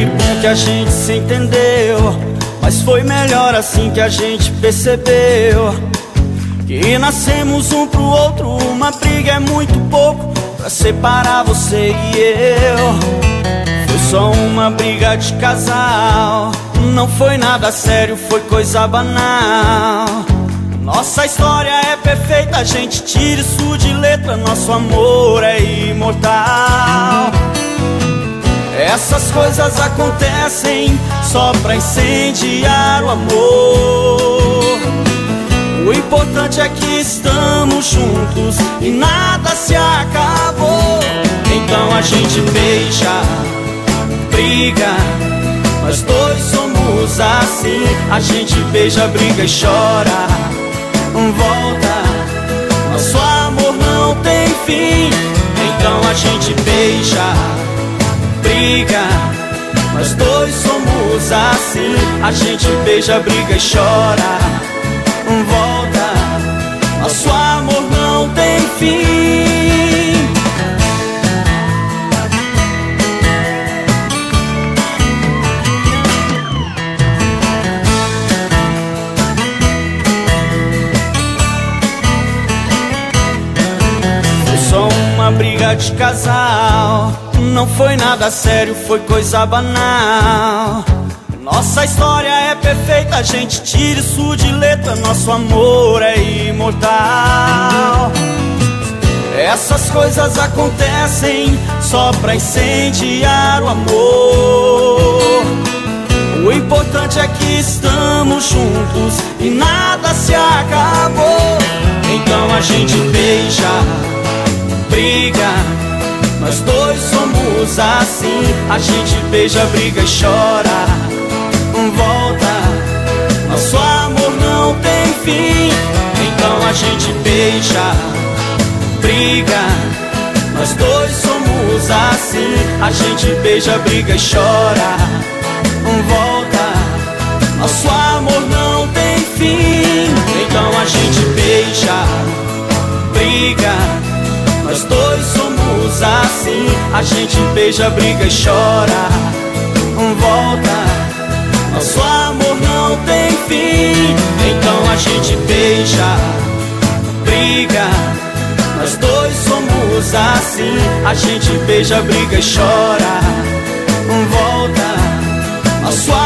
bom que a gente se entendeu, mas foi melhor assim que a gente percebeu que nascemos um pro outro. Uma briga é muito pouco pra separar você e eu. Foi só uma briga de casal, não foi nada sério, foi coisa banal. Nossa história é perfeita, a gente tira isso de letra. Nosso amor é imortal. Essas coisas acontecem só pra incendiar o amor. O importante é que estamos juntos e nada se acabou. Então a gente beija, briga, nós dois somos assim. A gente beija, briga e chora, volta, nosso amor não tem fim. Então a gente beija, briga, nós dois somos assim. A gente beija, briga e chora, volta, nosso amor não tem fim. Foi só uma briga de casal, não foi nada sério, foi coisa banal. Nossa história é perfeita, a gente tira isso de letra. Nosso amor é imortal. Essas coisas acontecem só pra incendiar o amor. O importante é que estamos juntos e nada se acabou. Então a gente beija, briga, nós dois somos assim. A gente beija, briga e chora, volta, nosso amor não tem fim. Então a gente beija, briga, nós dois somos assim. A gente beija, briga e chora, volta, nosso amor não tem fim. Então a gente beija, briga, nós dois somos assim. A gente beija, briga e chora, volta, nosso amor não tem fim. Então a gente beija, briga, nós dois somos assim. A gente beija, briga e chora, volta, nosso amor